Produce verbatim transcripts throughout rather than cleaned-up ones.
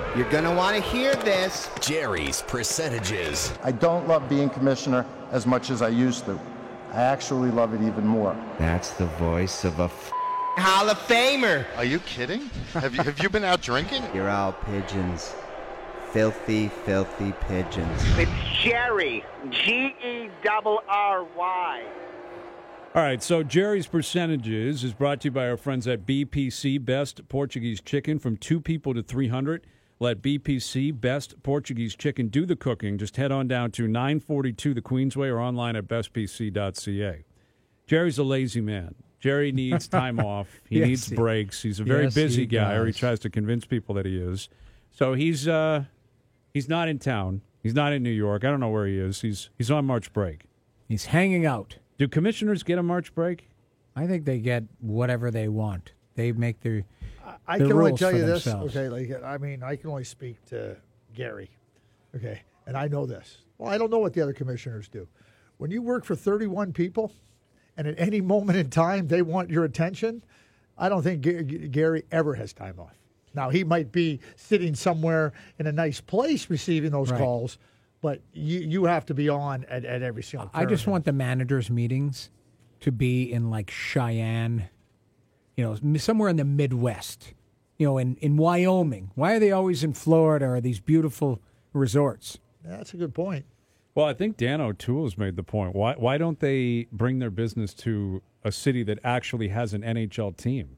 You're going to want to hear this. Jerry's Percentages. I don't love being commissioner as much as I used to. I actually love it even more. That's the voice of a f- Hall of Famer. Are you kidding? Have you, have you been out drinking? You're all pigeons. Filthy, filthy pigeons. It's Jerry. G E R R Y. All right, so Jerry's Percentages is brought to you by our friends at B P C, Best Portuguese Chicken, from two people to three hundred. Let B P C, Best Portuguese Chicken, do the cooking. Just head on down to nine forty-two the Queensway or online at best p c dot c a. Jerry's a lazy man. Jerry needs time off. He Yes, needs he- breaks. He's a very yes, busy he guy, or he does. tries to convince people that he is. So he's uh, he's not in town. He's not in New York. I don't know where he is. He's he's on March break. He's hanging out. Do commissioners get a March break? I think they get whatever they want. They make their I the can only rules tell for you this. themselves. Okay, like I mean, I can only speak to Gary. Okay, and I know this. Well, I don't know what the other commissioners do. When you work for thirty-one people, and at any moment in time they want your attention, I don't think G- G- Gary ever has time off. Now he might be sitting somewhere in a nice place receiving those Right. calls, but you you have to be on at, at every single. I just turn. want the managers' meetings to be in like Cheyenne, you know, m- somewhere in the Midwest, you know, in, in Wyoming. Why are they always in Florida or these beautiful resorts? That's a good point. Well, I think Dan O'Toole's made the point. Why why don't they bring their business to a city that actually has an N H L team?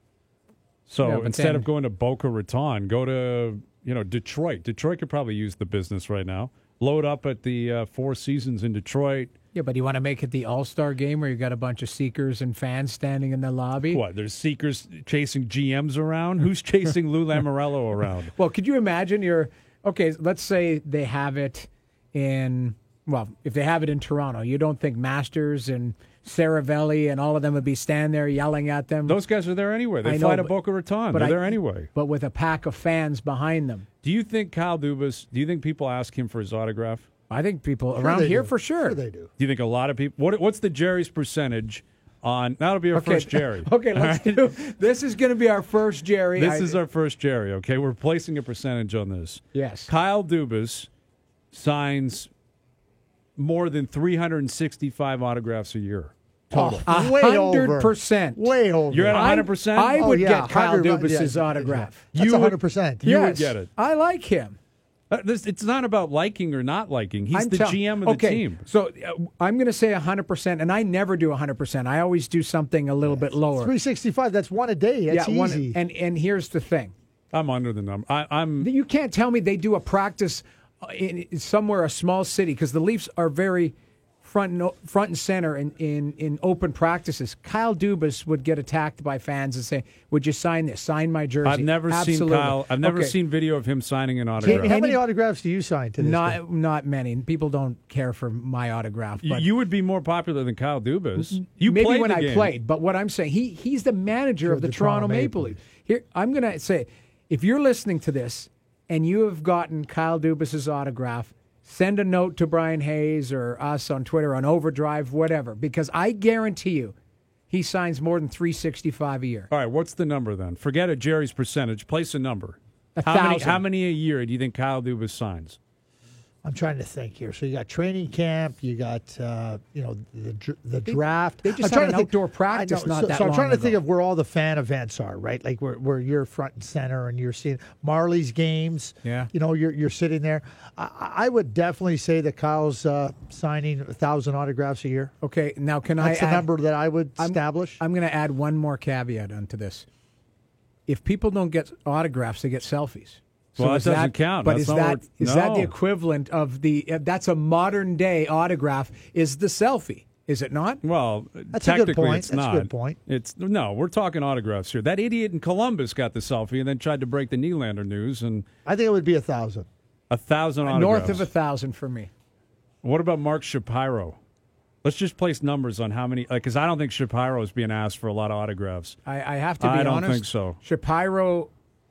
So Yeah, but instead then- of going to Boca Raton, go to you know Detroit. Detroit could probably use the business right now. Load up at the uh, Four Seasons in Detroit. Yeah, but you want to make it the All-Star game where you got a bunch of seekers and fans standing in the lobby? What? There's seekers chasing G Ms around. Who's chasing Lou Lamoriello around? Well, could you imagine you're okay, let's say they have it in well, if they have it in Toronto, you don't think Masters and Saravelli and all of them would be standing there yelling at them? Those guys are there anyway. They I fly know, to but- Boca Raton. but They're I- there anyway. But with a pack of fans behind them. Do you think Kyle Dubas? Do you think people ask him for his autograph? I think people Sure around they here do. for sure. Sure they do. Do you think a lot of people? What, what's the Jerry's percentage on? That'll be our Okay. first Jerry. Okay, let's do. This is going to be our first Jerry. This I- is our first Jerry. Okay, we're placing a percentage on this. Yes. Kyle Dubas signs more than three hundred sixty-five autographs a year total. Oh, A way hundred over. percent. Way over. You're at I- one hundred percent? I Oh, would yeah, get Kyle one hundred Dubas's yeah, autograph. That's You one would- hundred percent. You would Yes, get it. I like him. Uh, this, it's not about liking or not liking. He's I'm the tell- G M of the okay, team. So uh, I'm going to say one hundred percent, and I never do one hundred percent. I always do something a little bit lower. three sixty-five. That's one a day. That's yeah, one- easy. and, and here's the thing. I'm under the number. I, I'm. You can't tell me they do a practice uh, in, in somewhere, a small city, because the Leafs are very front and, front and center in, in, in open practices. Kyle Dubas would get attacked by fans and say, would you sign this? Sign my jersey. I've never Absolutely. seen Kyle. I've never Okay. seen video of him signing an How autograph. Can- many Any- autographs do you sign to this day? Not not many. People don't care for my autograph. You- But you would be more popular than Kyle Dubas. You maybe played when the I game. played, but what I'm saying, he he's the manager of the, Toronto, Maple Leafs. Here, I'm going to say, if you're listening to this and you have gotten Kyle Dubas's autograph, send a note to Brian Hayes or us on Twitter, on Overdrive, whatever, because I guarantee you, he signs more than three sixty-five a year. All right, what's the number then? Forget it, Jerry's percentage. Place a number. A how many? thousand. How many a year do you think Kyle Dubas signs? I'm trying to think here. So you got training camp, you got uh, you know the dr- the draft. they just I'm had trying an to think- outdoor I practice know. not so, that so I'm long trying to think ago. of where all the fan events are, right? Like where, where you're front and center and you're seeing Marley's games. Yeah. You know, you're you're sitting there. I, I would definitely say that Kyle's uh, signing a thousand autographs a year. Okay, now can That's I the add, number that I would I'm- establish. I'm going to add one more caveat onto this. If people don't get autographs, they get selfies. Well, that is doesn't count. But That's is not that what- is that the no. equivalent of the? Uh, that's a modern day autograph. Is the selfie? Is it not? Well, That's a good technically point. it's That's a not. good point. It's no. We're talking autographs here. That idiot in Columbus got the selfie and then tried to break the Nylander news and I think it would be a thousand. a thousand autographs. North of a thousand for me. What about Mark Shapiro? Let's just place numbers on how many. Because I don't think Shapiro is being asked for a lot of autographs. I, I have to be I don't honest. think so. Shapiro,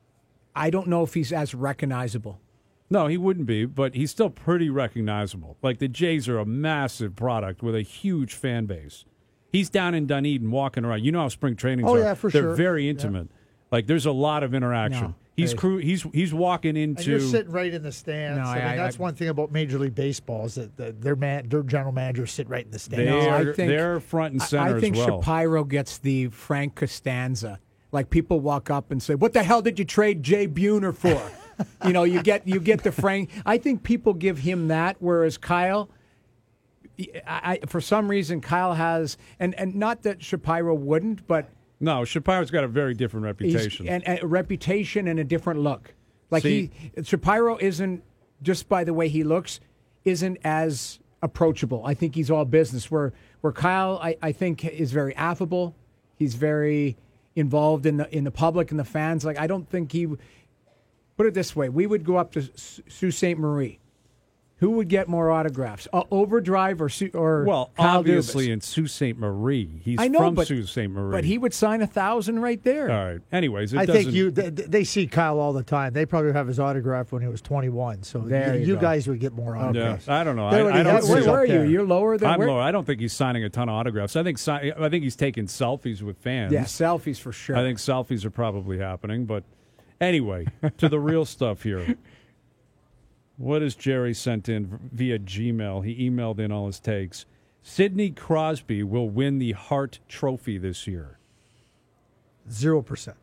I don't know if he's as recognizable. No, he wouldn't be, but he's still pretty recognizable. Like the Jays are a massive product with a huge fan base. He's down in Dunedin walking around. You know how spring trainings Oh, are. yeah, for They're sure. very intimate. Like there's a lot of interaction. No. He's Hey. crew. He's he's walking And into. you're sitting right in the stands. No, I, I- mean, that's I- one thing about Major League Baseball is that the, their man, their general managers sit right in the stands. They No, I are, think- they're front and I- center I think as well. Shapiro gets the Frank Costanza. Like people walk up and say, "What the hell did you trade Jay Buhner for?" you know, you get you get the Frank. I think people give him that, whereas Kyle, I, I, for some reason, Kyle has, and and not that Shapiro wouldn't, but No, Shapiro's got a very different he's, reputation. and, and a reputation and a different look. Like See- he, Shapiro isn't just by the way he looks, isn't as approachable. I think he's all business. Where where Kyle, I, I think, is very affable. He's very involved in the in the public and the fans. Like I don't think he. Put it this way: we would go up to Sault Ste. Marie. Who would get more autographs, uh, Overdrive or Su- or well, Kyle obviously Dubas? in Sault Ste. Marie. He's I know, from but, Sault Ste. Marie. but he would sign a thousand right there. All right. Anyways, it I doesn't. think you they, they see Kyle all the time. They probably have his autograph when he was twenty-one. So There you, you you go. guys would get more Yeah, autographs. I don't know. They I, already I don't have see- Where, his where up are you? there. You're lower than I'm where? lower. I don't think he's signing a ton of autographs. I think si- I think he's taking selfies with fans. Yeah, selfies for sure. I think selfies are probably happening. But anyway, to the real stuff here. What has Jerry sent in via Gmail? He emailed in all his takes. Sidney Crosby will win the Hart Trophy this year. Zero percent.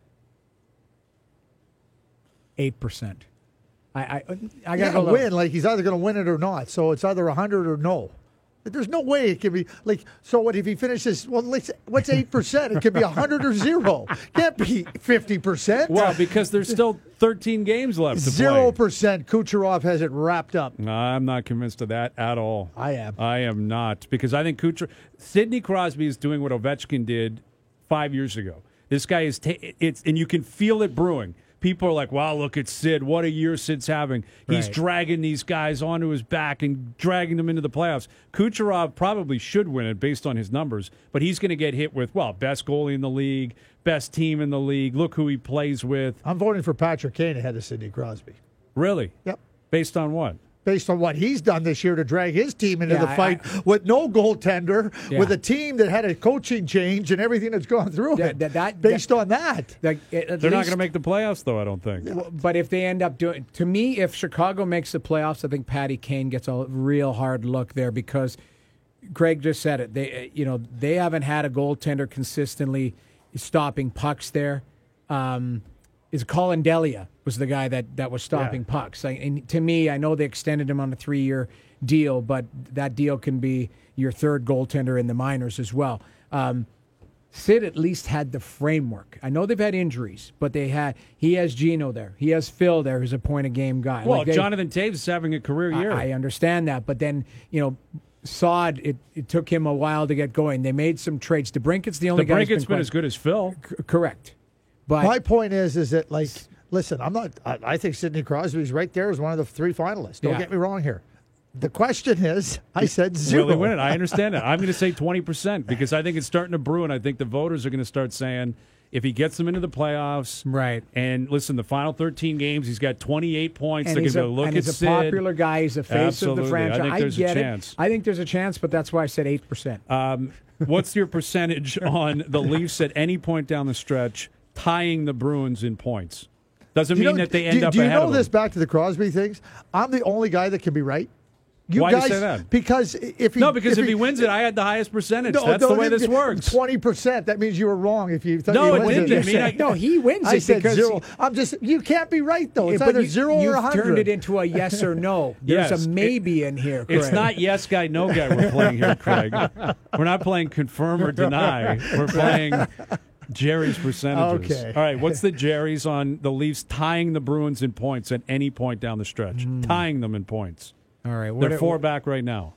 Eight percent. I I, I gotta Yeah, go low. win. Like he's either going to win it or not. So it's either a hundred or no. There's no way it can be like. So what if he finishes? Well, let's, what's eight percent? It could be a hundred or zero. Can't be fifty percent. Well, because there's still thirteen games left to Zero play. percent. Kucherov has it wrapped up. No, I'm not convinced of that at all. I am. I am not, because I think Kucher, Sidney Crosby is doing what Ovechkin did five years ago. This guy is ta- it's and you can feel it brewing. People are like, "Wow, look at Sid! What a year Sid's having. He's Right. dragging these guys onto his back and dragging them into the playoffs." Kucherov probably should win it based on his numbers, but he's going to get hit with, well, best goalie in the league, best team in the league. Look who he plays with. I'm voting for Patrick Kane ahead of Sidney Crosby. Really? Yep. Based on what? Based on what he's done this year to drag his team into Yeah, the fight I- with no goaltender, Yeah. with a team that had a coaching change and everything that's gone through That- it. that- that- based on that. Like, at at They're not least- going to make the playoffs, though, I don't think. But if they end up doing, to me, if Chicago makes the playoffs, I think Patty Kane gets a real hard look there because Greg just said it. They, you know, they haven't had a goaltender consistently stopping pucks there. Um, is Colin Delia was the guy that, that was stopping Yeah. pucks. I, and to me, I know they extended him on a three-year deal, but that deal can be your third goaltender in the minors as well. Um, Sid at least had the framework. I know they've had injuries, but they had. He has Gino there. He has Phil there, who's a point a game guy. Well, Like they- Jonathan Taves is having a career year. I, I understand that, but then you know, Sod. It, it took him a while to get going. They made some trades. DeBrinket's the only the guy. who's Brinket's been quite- as good as Phil. c- correct, but My point is, is that like, listen, I'm not. I, I think Sidney Crosby's right there as one of the three finalists. Don't Yeah. get me wrong here. The question is, I said zero. Will they win it? I understand it. I'm going to say twenty percent because I think it's starting to brew, and I think the voters are going to start saying if he gets them into the playoffs, right. and listen, the final thirteen games, he's got twenty-eight points. And They're he's, going a, to look and at he's a Sid. popular guy. He's the face of Absolutely. the I franchise. think there's a get chance. it. I think there's a chance, but that's why I said eight percent. Um, what's your percentage on the Leafs at any point down the stretch tying the Bruins in points? Doesn't Do you mean know- that they do, end up do you ahead know of this them. back to the Crosby things? I'm the only guy that can be right. You Why do you guys, say that? Because if he No, because if, he, wins it, I had the highest percentage. That's the way this works. Twenty percent. That means you were wrong. If you thought No, he it wins didn't. I mean, I- no, he wins I it said because zero. I'm just. You can't be right though. It's but either you, zero or you've a hundred. turned it into a yes or no. There's Yes. a maybe in here. It's Craig. not yes guy, no guy we're playing here, Craig. We're not playing confirm or deny. We're playing Jerry's percentages. Okay. All right, what's the Jerry's on the Leafs tying the Bruins in points at any point down the stretch? Tying them in points. All right, what They're it- four back right now.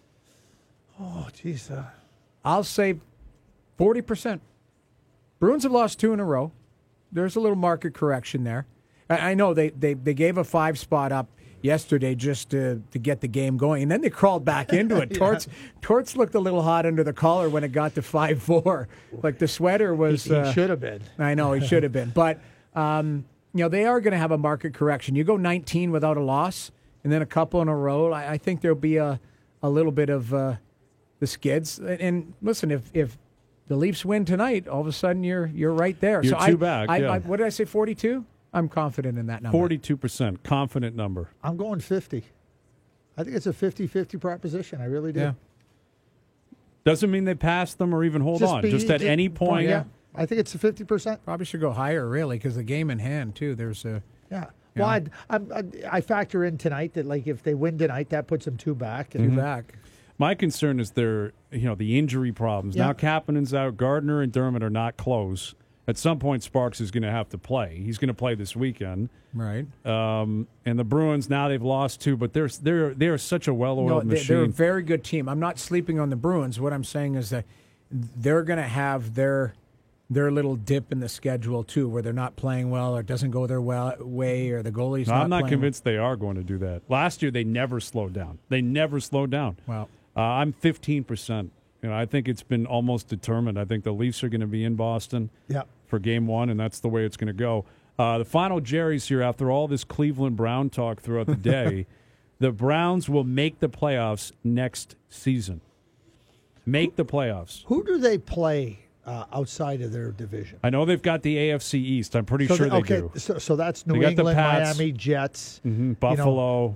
Oh, jeez. Uh, I'll say forty percent. Bruins have lost two in a row. There's a little market correction there. I, I know they, they, they gave a five spot up yesterday just to, to get the game going, and then they crawled back into it. Torts Torts looked a little hot under the collar when it got to five four. Like the sweater was. he uh, should have been. I know he should have been, but um, you know they are going to have a market correction. You go nineteen without a loss, and then a couple in a row. I, I think there'll be a a little bit of uh, the skids. And, and listen, if if the Leafs win tonight, all of a sudden you're you're right there. You're so two I, back, I, yeah. I, what did I say? forty-two. I'm confident in that number. forty-two percent, confident number. I'm going fifty. I think it's a fifty-fifty proposition. I really do. Yeah. Doesn't mean they pass them or even hold Just on. be- just at just- any point. Yeah. I think it's a fifty percent. Probably should go higher, really, because the game in hand, too. There's a. Yeah. Well, I'd, I'm, I, I factor in tonight that, like, if they win tonight, that puts them two back. And Two back. My concern is their, you know, the injury problems. Yeah. Now Kapanen's out. Gardner and Dermott are not close. At some point, Sparks is going to have to play. He's going to play this weekend. Right. Um, and the Bruins, now they've lost two, but they're they're they're such a well-oiled No, they, machine. they're a very good team. I'm not sleeping on the Bruins. What I'm saying is that they're going to have their their little dip in the schedule too, where they're not playing well, or it doesn't go their well, way, or the goalie's No, not. I'm not playing convinced they are going to do that. Last year, they never slowed down. They never slowed down. Well, uh, I'm fifteen percent. You know, I think it's been almost determined. I think the Leafs are going to be in Boston yeah. for Game One, and that's the way it's going to go. Uh, the final Jerry's here after all this Cleveland Brown talk throughout the day. The Browns will make the playoffs next season. Make the playoffs. Who do they play uh, outside of their division? I know they've got the A F C East. I'm pretty So sure they, they okay, do. So, so that's New They got the England, Pats. Miami, Jets. Mhm, you know. Buffalo.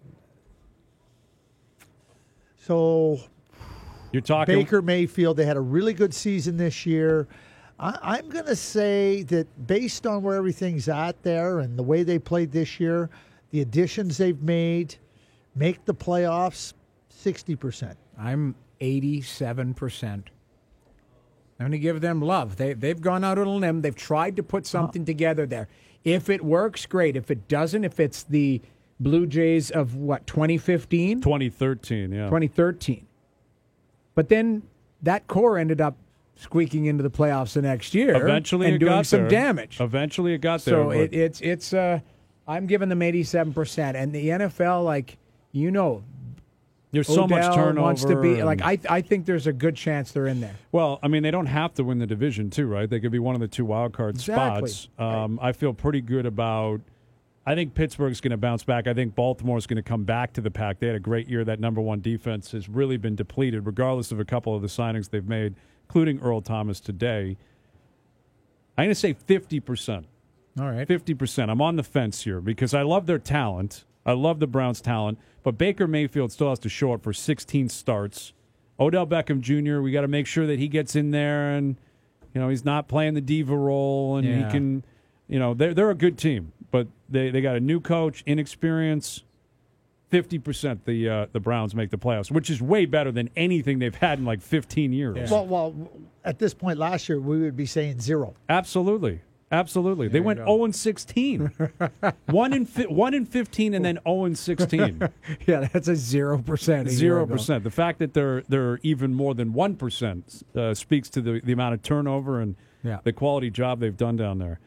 So You're talking Baker Mayfield, they had a really good season this year. I, I'm going to say that based on where everything's at there and the way they played this year, the additions they've made, make the playoffs sixty percent. I'm eighty-seven percent. I'm going to give them love. They, they've gone out on a limb. They've tried to put something together there. If it works, great. If it doesn't, if it's the Blue Jays of, what, twenty fifteen? twenty thirteen, yeah. twenty thirteen. But then that core ended up squeaking into the playoffs the next year. Eventually and it doing got some there. damage. Eventually it got there. So but- it, it's, it's uh, I'm giving them eighty-seven percent. And the N F L, like, you know, There's so much Odell turnover. wants to be, and- like, I, I think there's a good chance they're in there. Well, I mean, they don't have to win the division, too, right? They could be one of the two wild card Exactly. spots. Um, I feel pretty good about. I think Pittsburgh's going to bounce back. I think Baltimore's going to come back to the pack. They had a great year. That number one defense has really been depleted, regardless of a couple of the signings they've made, including Earl Thomas today. I'm going to say fifty percent. All right. fifty percent. I'm on the fence here because I love their talent. I love the Browns' talent. But Baker Mayfield still has to show up for sixteen starts. Odell Beckham Junior, we got to make sure that he gets in there and, you know, he's not playing the diva role and Yeah. he can, you know, they're, they're a good team. But they, they got a new coach, inexperience. fifty percent the uh, the Browns make the playoffs, which is way better than anything they've had in like fifteen years. Well, well, at this point last year, we would be saying zero. Absolutely. Absolutely. They you went go. oh and sixteen. one in fi- one in fifteen and then oh and sixteen. Yeah, that's a zero percent. Zero percent. The fact that they're they're even more than one percent uh, speaks to the, the amount of turnover and Yeah. the quality job they've done down there.